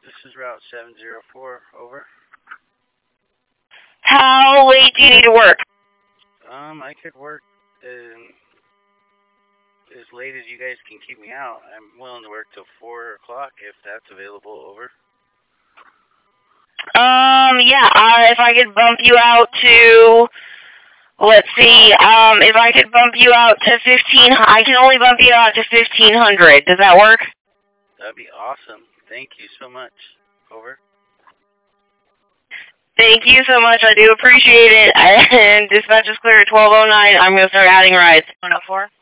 This is Route 704, over. How late do you need to work? I could work as late as you guys can keep me out. I'm willing to work till 4 o'clock if that's available, over. Yeah, if I could bump you out to, let's see, if I could bump you out to 15, I can only bump you out to 1500. Does that work? That'd be awesome. Thank you so much, over. Thank you so much. I do appreciate it. And dispatch is clear at 1209. I'm going to start adding rides. 104.